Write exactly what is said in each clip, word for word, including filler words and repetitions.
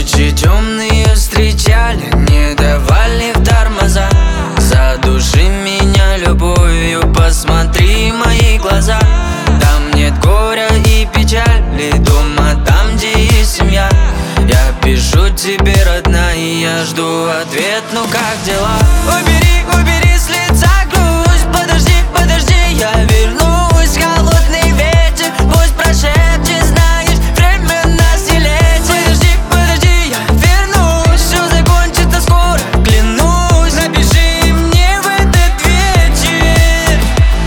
Ночи темные встречали, не давали в тормоза. Задуши меня любовью, посмотри в мои глаза. Там нет горя и печали, дома там, где есть семья. Я пишу тебе, родная, я жду ответ, ну как дела? Убери, убери с лица грусть, подожди, подожди, я вернусь. Холодный ветер пусть прошепчет, знаешь, время нас не летит. Подожди, подожди, я вернусь, все закончится скоро, клянусь. Напиши мне в этот вечер,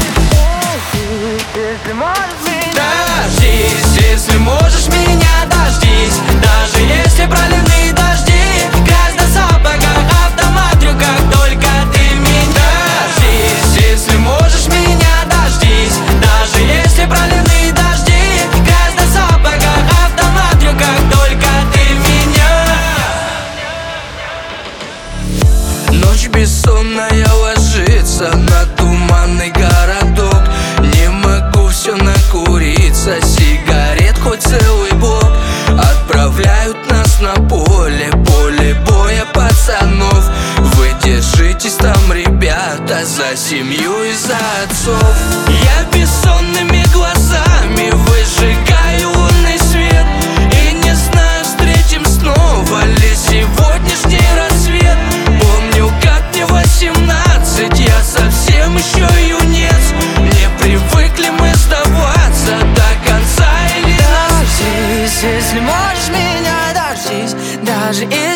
если можешь меня. Дождись, если можешь меня, дождись. Даже если проливные дожди, грязь на сапогах, автоматью, как только ты меня. Дождись, если можешь меня, дождись. Даже если проливные дожди, грязь на сапогах, автоматью, как только ты меня. Ночь бессонная ложится на туманный городок. Не могу все накуриться, сигарет хоть целый блок. Отправляют нас на поле, поле боя пацанов. Вы держитесь там, ребята, за семью и за отцов. Я бессонными глазами выжигаю лунный свет, и не знаю, встретим снова ли сегодняшний рассвет. Помню, как мне восемнадцать, я совсем еще юнец. Не привыкли мы сдаваться до конца или Дождись, если можешь меня, дождись. Даже